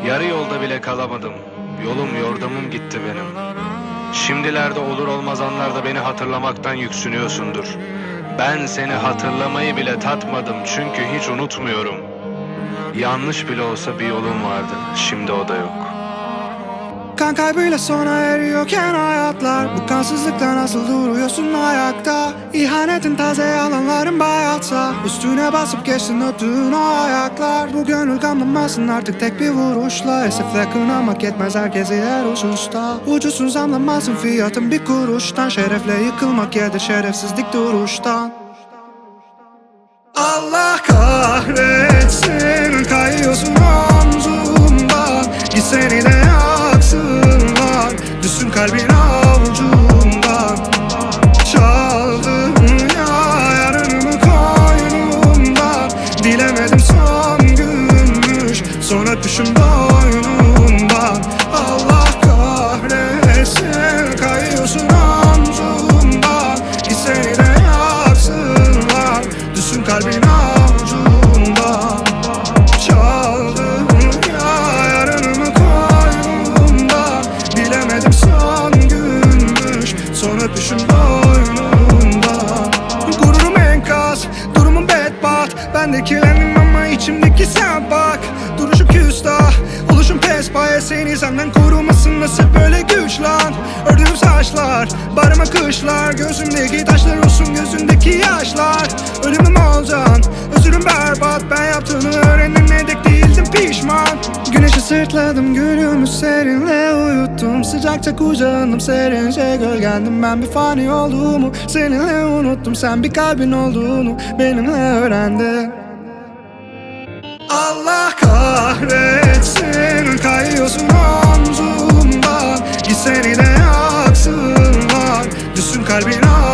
Yarı yolda bile kalamadım. Yolum yordamım gitti benim. Şimdilerde olur olmaz anlarda beni hatırlamaktan yüksünüyorsundur. Ben seni hatırlamayı bile tatmadım çünkü hiç unutmuyorum. Yanlış bile olsa bir yolum vardı, şimdi o da yok. Kan kaybıyla sona eriyorken hayatlar, bu kansızlıkta nasıl duruyorsun ayakta? İhanetin taze yalanların bayatsa, üstüne basıp geçtin öptüğün o ayaklar. Bu gönül kamlamasın artık tek bir vuruşla. Esefle kınamak yetmez herkesi her hususta. Ucuzsun zamlamasın fiyatın bir kuruştan. Şerefle yıkılmak yedir şerefsizlik duruştan. Allah kahretsin, kayıyorsun omzumdan. Git seni de yaksınlar, düşsün kalbin avucumdan. Çaldın ya yarınımı koynumdan. Bilemedim son günmüş, son öpüşüm boynumdan. Allah kahretsin, kayıyorsun omzumdan. Git seni de yaksınlar, düşsün kalbin avucumdan. Çaldın ya yarınımı koynumdan. Bilemedim son günmüş, son öpüşüm boynumdan. Gururum enkaz, durumum bedbaht. Ben de kirlendim ama içimdeki sen bak. Duruşum küstah, oluşum pespaye. Seni senden korumasın nasıl böyle güç lan? Ördüğüm saçlar, barıma kışlar. Gözümdeki taşlar olsun gözündeki yaşlar. Ölümüm olacaksın, özürüm berbat. Ben yaptığını öğrendim ne dek değildim pişman. Güneşi sırtladım, gülümü serinle uyuttum. Sıcakta kucağındım, serince gölgendim. Ben bir fani olduğumu seninle unuttum. Sen bir kalbin olduğunu benimle öğrendin. Allah kahretsin, kayıyorsun omzumdan. Git seni de yaksınlar, düşsün kalbin